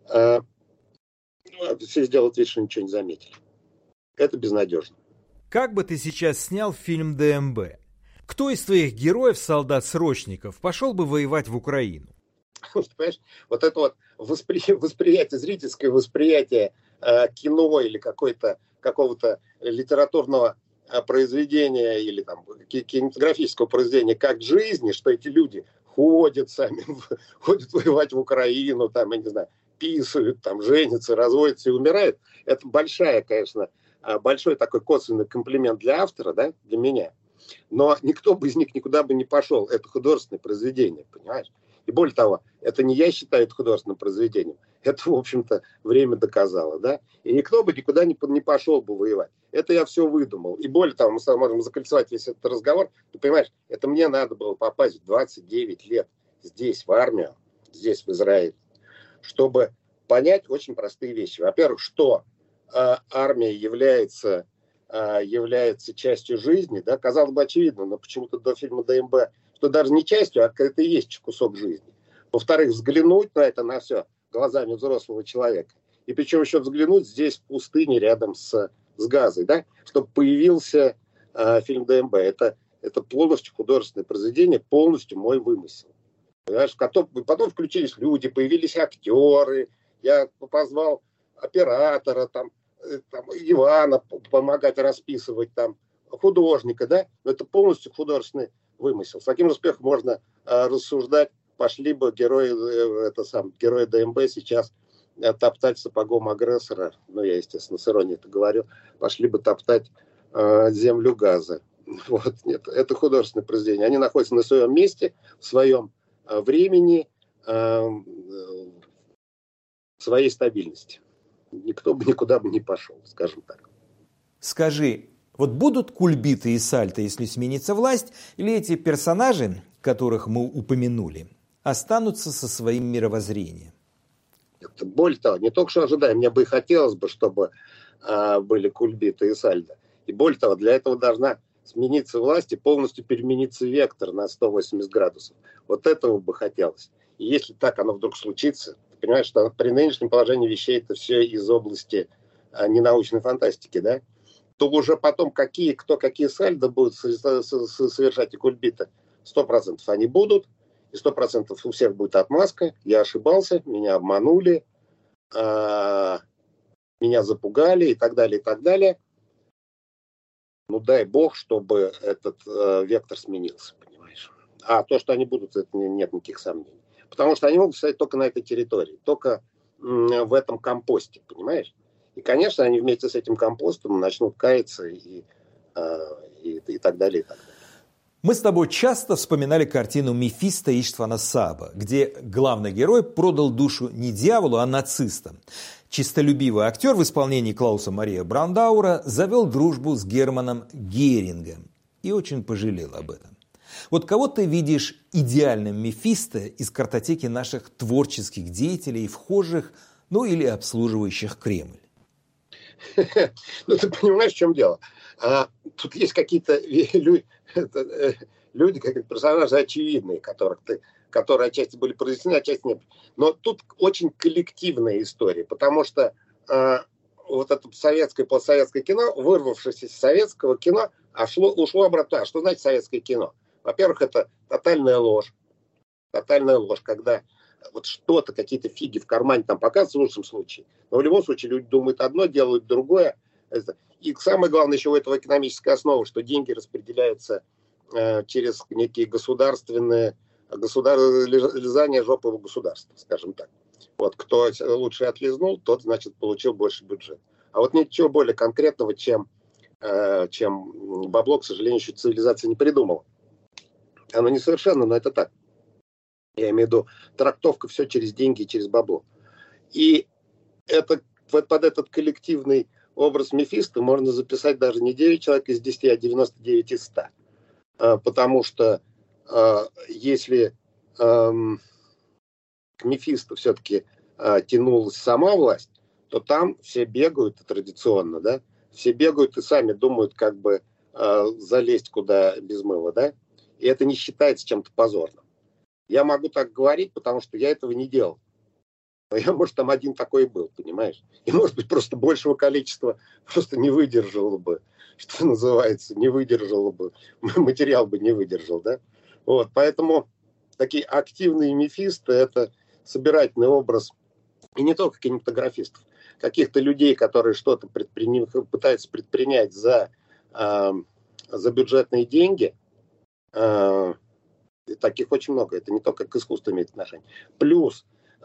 все сделают вид, что ничего не заметили. Это безнадежно. Как бы ты сейчас снял фильм ДМБ? Кто из твоих героев, солдат-срочников, пошел бы воевать в Украину? Понимаешь, вот это вот восприятие, зрительское восприятие кино или какого-то литературного произведения или там кинематографического произведения как жизни, что эти люди ходят воевать в Украину, там, я не знаю, писают, там, женятся, разводятся и умирают. Это большой такой косвенный комплимент для автора, да, для меня. Но никто бы из них никуда бы не пошел. Это художественное произведение, понимаешь? И более того, это не я считаю это художественным произведением. Это, в общем-то, время доказало, да? И никто бы никуда не пошел бы воевать. Это я все выдумал. И более того, мы можем закольцевать весь этот разговор. Ты понимаешь, это мне надо было попасть в 29 лет здесь, в армию, здесь, в Израиле, чтобы понять очень простые вещи. Во-первых, что армия является частью жизни, да, казалось бы, очевидно, но почему-то до фильма ДМБ, что даже не частью, а это и есть кусок жизни. Во-вторых, взглянуть на все глазами взрослого человека. И причем еще взглянуть здесь, в пустыне, рядом с Газой, да, чтобы появился фильм ДМБ. Это полностью художественное произведение, полностью мой вымысел. Понимаешь, потом включились люди, появились актеры, я позвал оператора, там Ивана помогать расписывать, там, художника, да, но это полностью художественный вымысел. С таким успехом можно рассуждать, пошли бы герои ДМБ сейчас топтать сапогом агрессора, я, естественно, с иронией это говорю, пошли бы топтать землю Газа. Вот, нет, это художественное произведение. Они находятся на своем месте, в своем времени, в своей стабильности. Никто бы никуда бы не пошел, скажем так. Скажи, вот будут кульбиты и сальто, если сменится власть, или эти персонажи, которых мы упомянули, останутся со своим мировоззрением? Это, более того, не только что ожидаем, мне бы и хотелось бы, чтобы были кульбиты и сальдо. И более того, для этого должна смениться власть и полностью перемениться вектор на 180 градусов. Вот этого бы хотелось. И если так оно вдруг случится, ты понимаешь, что при нынешнем положении вещей это все из области ненаучной фантастики, да, то уже потом кто какие сальдо будут совершать и кульбиты, 100% они будут, и 100% у всех будет отмазка. Я ошибался, меня обманули, меня запугали и так далее, и так далее. Ну, дай бог, чтобы этот вектор сменился, понимаешь. А то, что они будут, это нет никаких сомнений. Потому что они могут стоять только на этой территории, только в этом компосте, понимаешь. И, конечно, они вместе с этим компостом начнут каяться и так далее, и так далее. Мы с тобой часто вспоминали картину «Мефисто» Иштвана Сааба, где главный герой продал душу не дьяволу, а нацистам. Чистолюбивый актер в исполнении Клауса Мария Брандауэра завел дружбу с Германом Герингом и очень пожалел об этом. Вот кого ты видишь идеальным Мефисто из картотеки наших творческих деятелей, вхожих, ну или обслуживающих Кремль? Ну, ты понимаешь, в чем дело? Тут есть какие-то люди, как персонажи очевидные, которые отчасти были произнесены, отчасти нет. Но тут очень коллективная история, потому что вот это советское, постсоветское кино, вырвавшись из советского кино, ушло обратно. Что значит советское кино? Во-первых, это тотальная ложь. Тотальная ложь, когда вот что-то, какие-то фиги в кармане там показывают в лучшем случае. Но в любом случае люди думают одно, делают другое. И самое главное еще у этого экономическая основа, что деньги распределяются через некие лизание жопы государства, скажем так. Вот кто лучше отлизнул, тот, значит, получил больше бюджет. А вот ничего более конкретного, чем бабло, к сожалению, еще цивилизация не придумала. Оно несовершенно, но это так. Я имею в виду, трактовка все через деньги и через бабло. И под этот коллективный образ Мефисто можно записать даже не 9 человек из 10, а 99 из 100. Потому что если к Мефисто все-таки тянулась сама власть, то там все бегают традиционно, да? Все бегают и сами думают, как бы залезть куда без мыла, да? И это не считается чем-то позорным. Я могу так говорить, потому что я этого не делал. Но я, может, там один такой был, понимаешь? И, может быть, просто большего количества просто не выдержало бы, что называется, не выдержало бы, материал бы не выдержал, да? Вот, поэтому такие активные мефисты – это собирательный образ, и не только кинематографистов, каких-то людей, которые что-то пытаются предпринять за бюджетные деньги. Таких очень много. Это не только к искусству имеет отношение. Плюс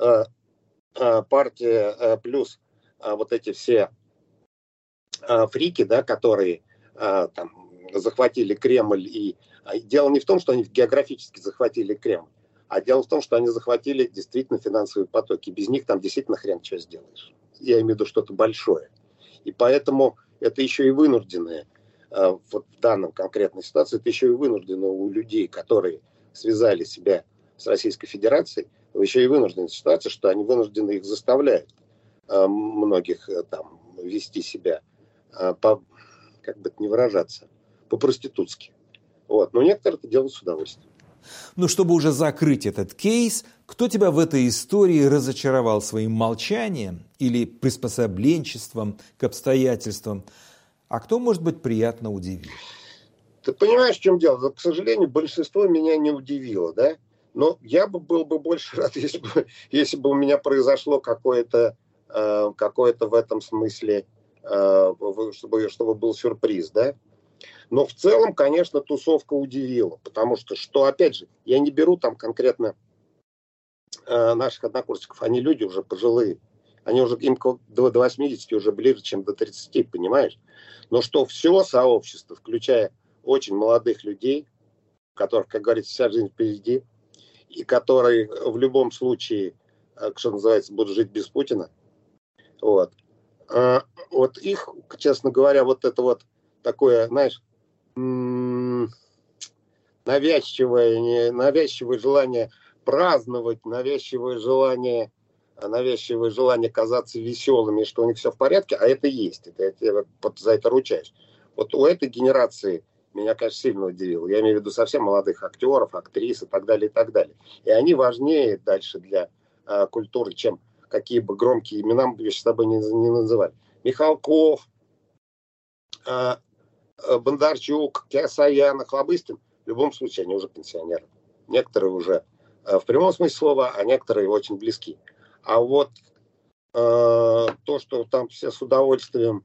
партия, плюс вот эти все фрики, да, которые там захватили Кремль. И дело не в том, что они географически захватили Кремль, а дело в том, что они захватили действительно финансовые потоки. Без них там действительно хрен что сделаешь. Я имею в виду что-то большое. И поэтому это еще и вынужденное. Вот в данном конкретной ситуации это еще и вынуждено у людей, которые связали себя с Российской Федерацией, еще и вынужденная ситуация, что они вынуждены их заставляют многих там вести себя, как бы это ни выражаться, по-проститутски. Вот. Но некоторые это делают с удовольствием. Ну, чтобы уже закрыть этот кейс, кто тебя в этой истории разочаровал своим молчанием или приспособленчеством к обстоятельствам, а кто, может быть, приятно удивил? Ты понимаешь, в чем дело? К сожалению, большинство меня не удивило, да? Но я был бы больше рад, если бы у меня произошло какое-то в этом смысле, чтобы был сюрприз, да? Но в целом, конечно, тусовка удивила, потому что, опять же, я не беру там конкретно наших однокурсников, они люди уже пожилые, они уже им до 80 уже ближе, чем до 30, понимаешь? Но что все сообщество, включая очень молодых людей, у которых, как говорится, вся жизнь впереди, и которые в любом случае, что называется, будут жить без Путина. Вот. Вот их, честно говоря, вот это вот такое, знаешь, навязчивое желание праздновать, навязчивое желание казаться веселыми, что у них все в порядке, а это есть. Я за это ручаюсь. Вот у этой генерации меня, конечно, сильно удивило. Я имею в виду совсем молодых актеров, актрис и так далее, и так далее. И они важнее дальше для культуры, чем какие бы громкие имена мы с тобой не называли. Михалков, Бондарчук, Киасаян, Охлобыстин, в любом случае они уже пенсионеры. Некоторые уже в прямом смысле слова, а некоторые очень близки. А вот то, что там все с удовольствием,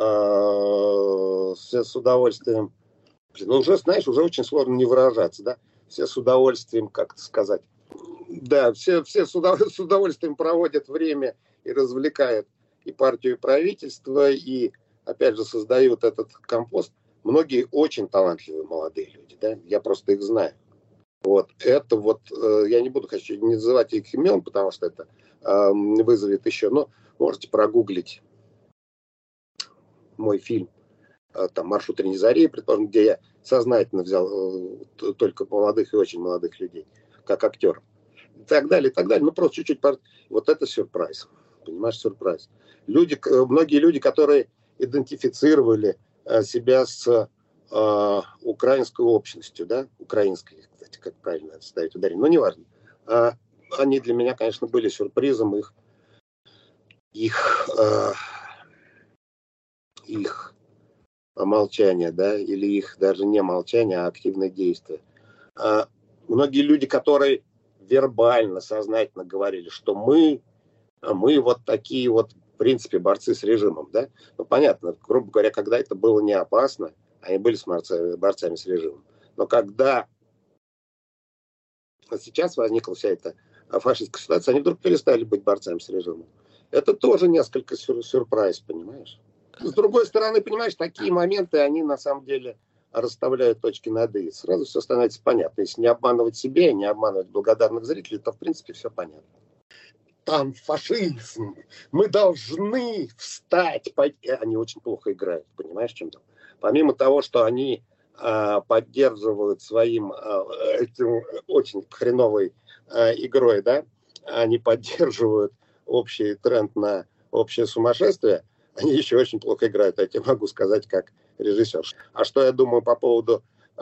уже, знаешь, уже очень сложно не выражаться, да, все с удовольствием, как это сказать, да, все с удовольствием проводят время и развлекают и партию, и правительство, и, опять же, создают этот компост. Многие очень талантливые молодые люди, да, я просто их знаю. Вот, это вот, я не буду, хочу не называть их имен, потому что это вызовет еще, но можете прогуглить мой фильм, там, «Маршрут Ренизари», предположим, где я сознательно взял только молодых и очень молодых людей, как актеров. И так далее, и так далее. Ну, просто чуть-чуть. Вот это сюрприз. Понимаешь, сюрприз. Многие люди, которые идентифицировали себя с украинской общностью, да, украинской, кстати, как правильно это ставить ударение, но неважно. Они для меня, конечно, были сюрпризом, их молчание, да, или их даже не молчание, а активное действие. Многие люди, которые вербально, сознательно говорили, что мы вот такие вот, в принципе, борцы с режимом, да, ну, понятно, грубо говоря, когда это было не опасно, они были борцами с режимом. Но когда сейчас возникла вся эта фашистская ситуация, они вдруг перестали быть борцами с режимом. Это тоже несколько сюрприз, понимаешь? С другой стороны, понимаешь, такие моменты, они на самом деле расставляют точки над «и». Сразу все становится понятно. Если не обманывать себя, не обманывать благодарных зрителей, то, в принципе, все понятно. Там фашизм. Мы должны встать. Они очень плохо играют, понимаешь, в чем дело? Помимо того, что они поддерживают своим этим очень хреновой игрой, да, они поддерживают общий тренд на общее сумасшествие, они еще очень плохо играют. Я тебе могу сказать, как режиссер. А что я думаю по поводу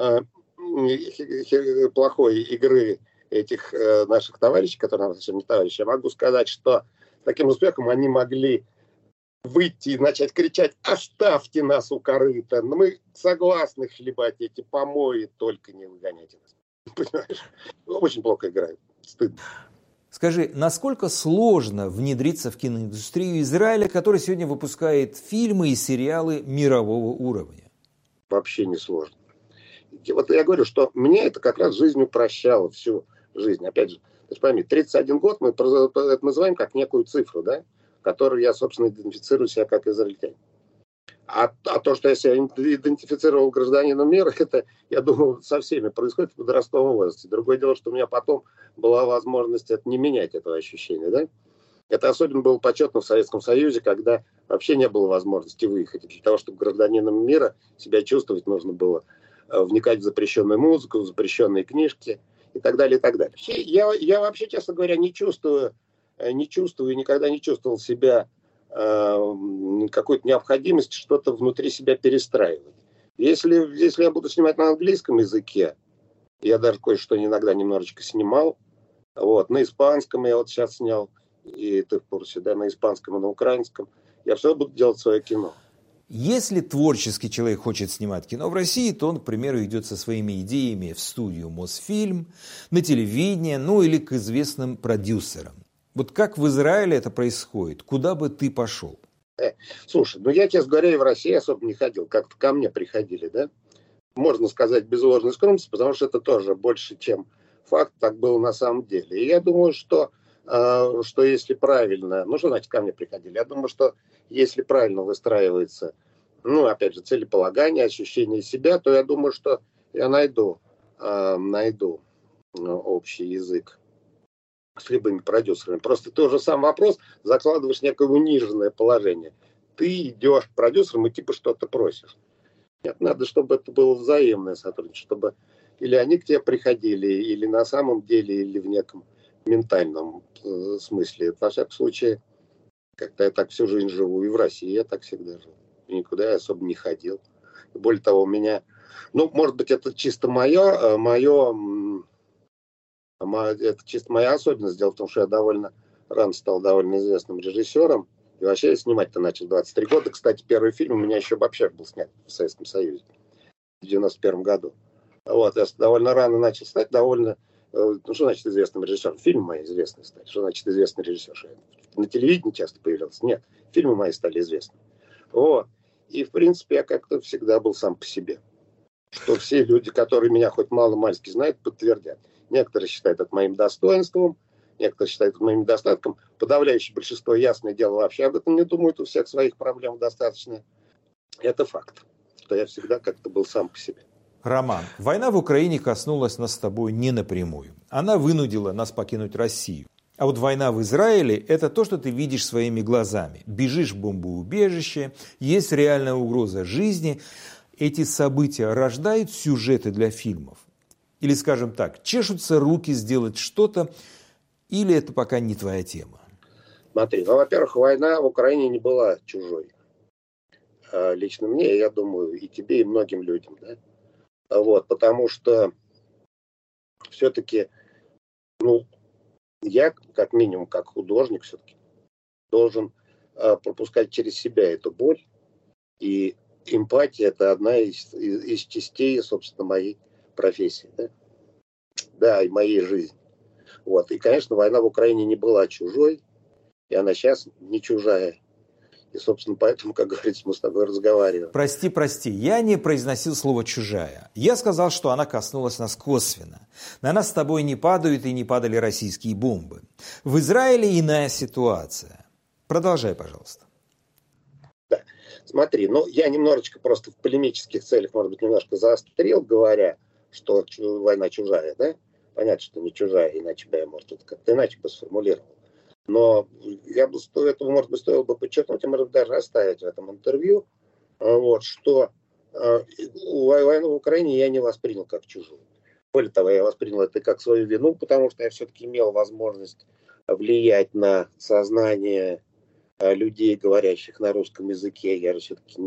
плохой игры этих наших товарищей, которые совсем не товарищи, я могу сказать, что с таким успехом они могли выйти и начать кричать: «Оставьте нас у корыта! Мы согласны хлебать эти помои, только не выгоняйте нас». Понимаешь? Очень плохо играют. Стыдно. Скажи, насколько сложно внедриться в киноиндустрию Израиля, который сегодня выпускает фильмы и сериалы мирового уровня? Вообще не сложно. Вот я говорю, что мне это как раз жизнь упрощала, всю жизнь. Опять же, ты пойми, 31 год мы это называем как некую цифру, да, которую я, собственно, идентифицирую себя как израильтянин. А то, что я себя идентифицировал гражданином мира, это, я думаю, со всеми происходит в подростковом возрасте. Другое дело, что у меня потом была возможность не менять этого ощущения, да. Это особенно было почетно в Советском Союзе, когда вообще не было возможности выехать. Для того, чтобы гражданином мира себя чувствовать, нужно было вникать в запрещенную музыку, в запрещенные книжки и так далее, и так далее. Я вообще, честно говоря, не чувствую и никогда не чувствовал себя какой-то необходимости что-то внутри себя перестраивать. Если я буду снимать на английском языке, я даже кое-что иногда немножечко снимал, вот, на испанском я вот сейчас снял, и ты в курсе, да, на испанском и на украинском, я все буду делать свое кино. Если творческий человек хочет снимать кино в России, то он, к примеру, идет со своими идеями в студию Мосфильм, на телевидение, ну или к известным продюсерам. Вот как в Израиле это происходит? Куда бы ты пошел? Слушай, ну я, честно говоря, и в России особо не ходил. Как-то ко мне приходили, да? Можно сказать, без ложной скромности, потому что это тоже больше, чем факт, так было на самом деле. И я думаю, что если правильно... Ну, что значит ко мне приходили? Я думаю, что если правильно выстраивается ну, опять же, целеполагание, ощущение себя, то я думаю, что я найду общий язык с любыми продюсерами. Просто тот же самый вопрос, закладываешь некое униженное положение. Ты идешь к продюсерам и типа что-то просишь. Нет, надо, чтобы это было взаимное сотрудничество, чтобы или они к тебе приходили, или на самом деле, или в неком ментальном смысле. Во всяком случае, как-то я так всю жизнь живу, и в России я так всегда жил. И никуда я особо не ходил. Более того, у меня, ну, может быть, это чисто это чисто моя особенность. Дело в том, что я довольно рано стал довольно известным режиссером. И вообще я снимать-то начал 23 года. Кстати, первый фильм у меня еще вообще был снят в Советском Союзе в 91 году. Вот, я довольно рано начал стать ну, что значит известным режиссером? Фильмы мои известные стали. Что значит известный режиссер? Что я на телевидении часто появлялся? Нет, фильмы мои стали известны. Вот. И, в принципе, я как-то всегда был сам по себе. Что все люди, которые меня хоть мало-мальски знают, подтвердят. Некоторые считают это моим достоинством, некоторые считают это моим недостатком. Подавляющее большинство, ясное дело, вообще об этом не думают. У всех своих проблем достаточно. Это факт, что я всегда как-то был сам по себе. Роман, война в Украине коснулась нас с тобой не напрямую. Она вынудила нас покинуть Россию. А вот война в Израиле – это то, что ты видишь своими глазами. Бежишь в бомбоубежище, есть реальная угроза жизни. Эти события рождают сюжеты для фильмов. Или, скажем так, чешутся руки сделать что-то, или это пока не твоя тема? Смотри, ну, во-первых, война в Украине не была чужой. Лично мне, я думаю, и тебе, и многим людям. Да? Вот, потому что все-таки, ну, я, как минимум, как художник, все-таки должен пропускать через себя эту боль. И эмпатия – это одна из частей, собственно, моей профессии. Да? Да, и моей жизни. Вот. И, конечно, война в Украине не была чужой, и она сейчас не чужая. И, собственно, поэтому, как говорится, мы с тобой разговариваем. Прости, я не произносил слово «чужая». Я сказал, что она коснулась нас косвенно. На нас с тобой не падают и не падали российские бомбы. В Израиле иная ситуация. Продолжай, пожалуйста. Да. Смотри, ну, я немножечко просто в полемических целях, может быть, немножко заострил, говоря, что война чужая, да? Понятно, что не чужая, иначе бы я, может, это как-то иначе бы сформулировал. Но я бы этого, может быть, стоило бы подчеркнуть, и, может быть, даже оставить в этом интервью, вот, что войну в Украине я не воспринял как чужую. Более того, я воспринял это как свою вину, потому что я все-таки имел возможность влиять на сознание людей, говорящих на русском языке. Я же все-таки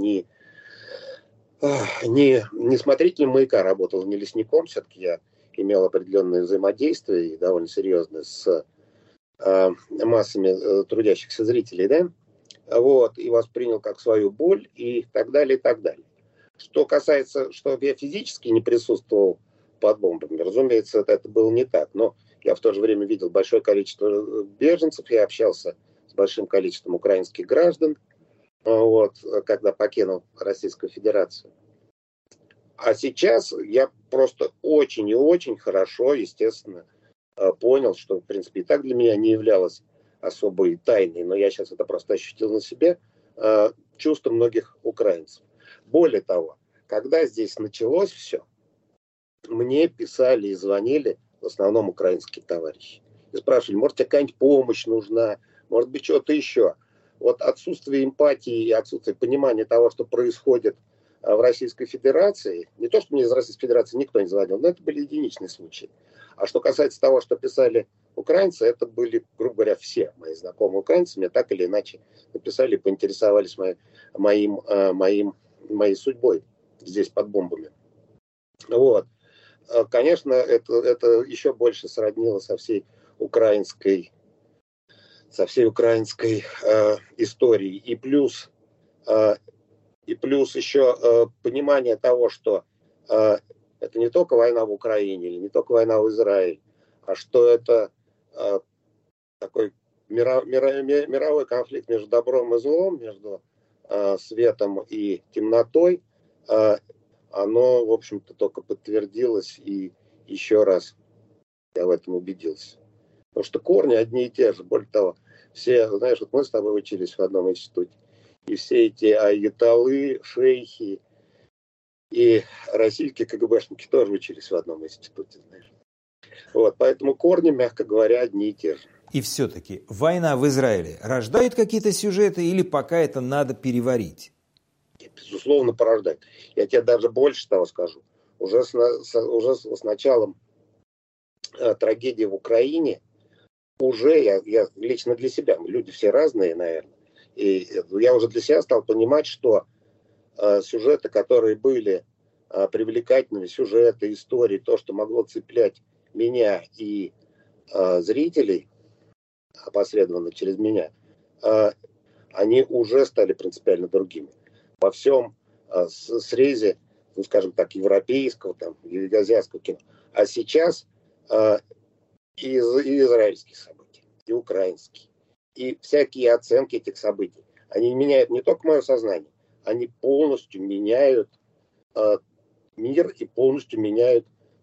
не смотрителем «Маяка» работал, не лесником. Все-таки я имел определенное взаимодействие и довольно серьезное с массами трудящихся зрителей, да, вот, и воспринял как свою боль и так далее, и так далее. Что касается, что я физически не присутствовал под бомбами, разумеется, это было не так, но я в то же время видел большое количество беженцев, я общался с большим количеством украинских граждан, вот, когда покинул Российскую Федерацию. А сейчас я просто очень и очень хорошо, естественно, понял, что, в принципе, и так для меня не являлось особой тайной, но я сейчас это просто ощутил на себе, чувства многих украинцев. Более того, когда здесь началось все, мне писали и звонили в основном украинские товарищи. И спрашивали, может, тебе какая-нибудь помощь нужна, может быть, что-то еще. Вот отсутствие эмпатии и отсутствие понимания того, что происходит в Российской Федерации, не то, что мне из Российской Федерации никто не звонил, но это были единичные случаи. А что касается того, что писали украинцы, это были, грубо говоря, все мои знакомые украинцы, мне так или иначе написали, поинтересовались моей судьбой здесь под бомбами. Вот. Конечно, это еще больше сроднило со всей украинской историей. И плюс еще понимание того, что это не только война в Украине или не только война в Израиле, а что это такой мировой конфликт между добром и злом, между светом и темнотой, оно, в общем-то, только подтвердилось, и еще раз я в этом убедился. Потому что корни одни и те же. Более того, все, знаешь, вот мы с тобой учились в одном институте. И все эти аятоллы, шейхи и российские КГБшники тоже учились в одном институте, знаешь. Вот, поэтому корни, мягко говоря, одни и те же. И все-таки война в Израиле рождает какие-то сюжеты или пока это надо переварить? Безусловно, порождает. Я тебе даже больше того скажу. Уже с началом трагедии в Украине, уже я лично для себя, мы люди все разные, наверное, и я уже для себя стал понимать, что сюжеты, которые были привлекательными, сюжеты, истории, то, что могло цеплять меня и зрителей, опосредованно через меня, они уже стали принципиально другими. Во всем срезе, ну, скажем так, европейского, там, или азиатского кино. А сейчас и израильские события, и украинские, и всякие оценки этих событий, они меняют не только мое сознание, они полностью меняют мир и полностью меняют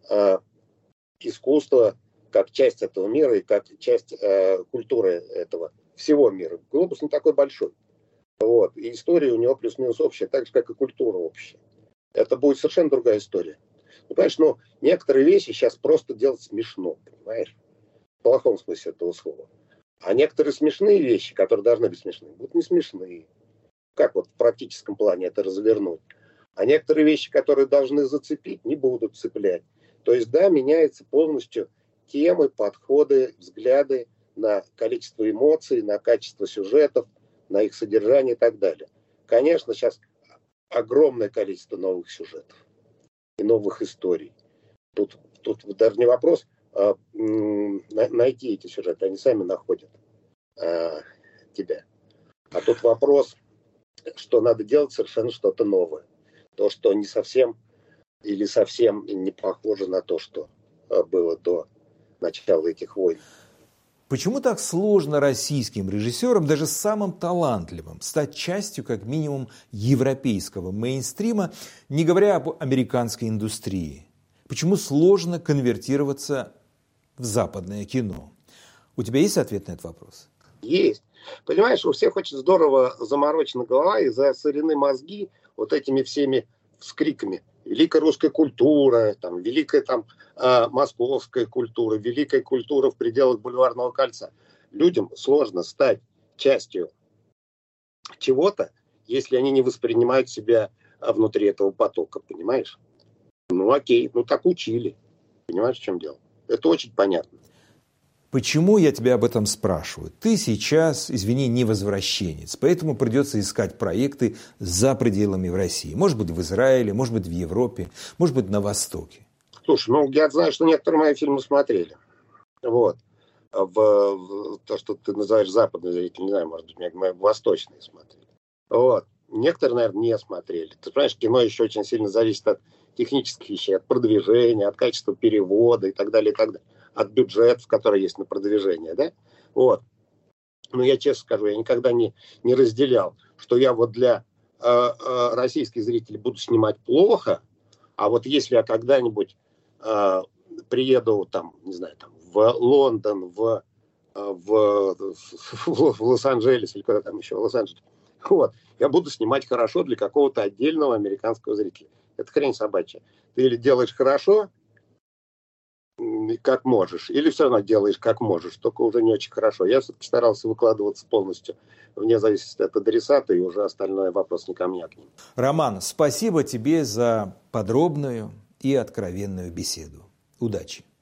искусство как часть этого мира и как часть культуры этого всего мира. Глобус не такой большой. Вот. И история у него плюс-минус общая, так же, как и культура общая. Это будет совершенно другая история. Ну, понимаешь, некоторые вещи сейчас просто делать смешно, понимаешь? В плохом смысле этого слова. А некоторые смешные вещи, которые должны быть смешные, будут не смешные. Как вот в практическом плане это развернуть. А некоторые вещи, которые должны зацепить, не будут цеплять. То есть, да, меняются полностью темы, подходы, взгляды на количество эмоций, на качество сюжетов, на их содержание и так далее. Конечно, сейчас огромное количество новых сюжетов и новых историй. Тут даже не вопрос найти эти сюжеты, они сами находят тебя. А тут вопрос, что надо делать совершенно что-то новое. То, что не совсем или совсем не похоже на то, что было до начала этих войн. Почему так сложно российским режиссерам, даже самым талантливым, стать частью, как минимум, европейского мейнстрима, не говоря об американской индустрии? Почему сложно конвертироваться в западное кино? У тебя есть ответ на этот вопрос? Есть. Понимаешь, у всех очень здорово заморочена голова и засорены мозги вот этими всеми вскриками. Великая русская культура, там, великая там, московская культура, великая культура в пределах Бульварного кольца. Людям сложно стать частью чего-то, если они не воспринимают себя внутри этого потока, понимаешь? Ну окей, так учили. Понимаешь, в чем дело? Это очень понятно. Почему я тебя об этом спрашиваю? Ты сейчас, извини, не возвращенец, поэтому придется искать проекты за пределами в России. Может быть, в Израиле, может быть, в Европе, может быть, на Востоке. Слушай, я знаю, что некоторые мои фильмы смотрели. Вот. В то, что ты называешь западный зритель, не знаю, может быть, мои восточные смотрели. Вот. Некоторые, наверное, не смотрели. Ты понимаешь, кино еще очень сильно зависит от технических вещей, от продвижения, от качества перевода и так далее, и так далее. От бюджетов, которые есть на продвижение, да? Вот. Но я честно скажу, я никогда не разделял, что я вот для российских зрителей буду снимать плохо, а вот если я когда-нибудь приеду там, не знаю, там, в Лондон, в Лос-Анджелес или куда там еще, в Лос-Анджелес, вот, я буду снимать хорошо для какого-то отдельного американского зрителя. Это хрень собачья. Ты или делаешь хорошо, как можешь, или все равно делаешь как можешь, только уже не очень хорошо. Я все-таки старался выкладываться полностью, вне зависимости от адресата, и уже остальное вопрос не ко мне, а к ним. Роман, спасибо тебе за подробную и откровенную беседу. Удачи!